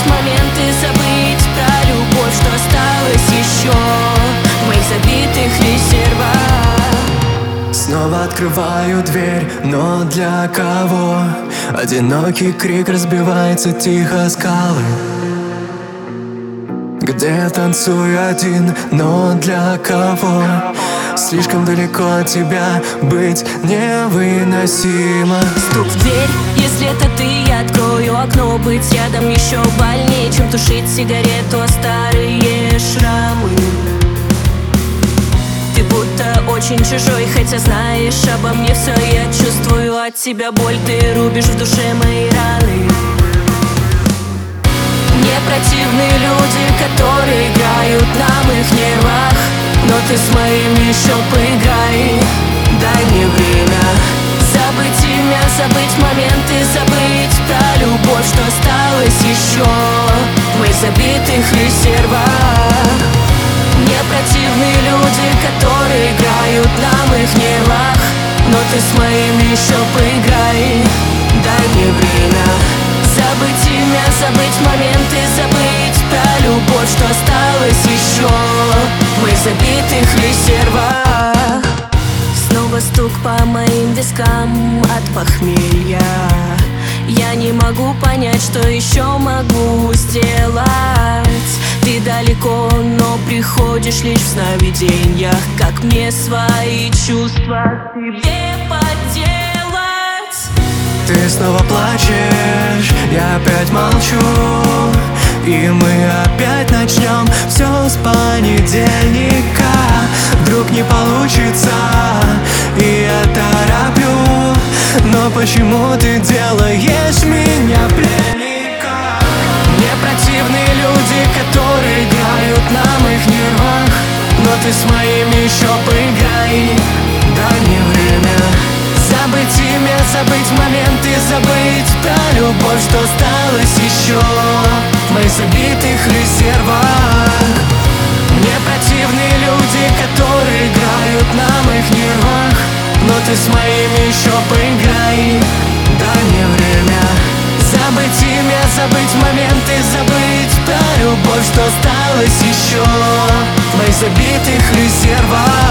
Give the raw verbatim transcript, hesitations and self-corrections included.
моменты, забыть про любовь, что осталось еще в моих забитых резервах. Снова открываю дверь, но для кого? Одинокий крик разбивается тихо о скалы, где я танцую один, но для кого? Слишком далеко от тебя быть невыносимо. Стук в дверь, если это ты, я открою окно. Быть рядом еще больнее, чем тушить сигарету о старые шрамы. Ты будто очень чужой, хотя знаешь обо мне все. Я чувствую от тебя боль, ты рубишь в душе мои раны. Мне противны люди, которые играют на моих нервах, но ты с моим еще поиграй. Дай мне время забыть имя, забыть моменты, забыть про любовь, что осталось еще в моих забитых резервах. Мне противны люди, которые играют на моих нервах, но ты с моим еще поиграй. Дай мне время забыть имя, забыть моменты, забыть про любовь, что осталось еще в моих забитых резервах. Снова стук по моим вискам от похмелья. Я не могу понять, что еще могу сделать. Ты далеко, но приходишь лишь в сновидениях. Как мне свои чувства тебе поделать? Ты снова плачешь, я опять молчу, и мы опять начнем все с понедельника. Вдруг не получится, и я тороплю, но почему ты делаешь меня пленника? Мне противны люди, которые играют на моих нервах, но ты с моими еще поиграй. Дай мне время забыть имя, забыть моменты, забыть про любовь, что осталось еще в моих забитых резервах. Мне противны люди, которые играют на моих нервах, но ты с моими еще поиграй. Дай мне время забыть имя, забыть моменты, забыть про любовь, что осталось еще в моих забитых резервах.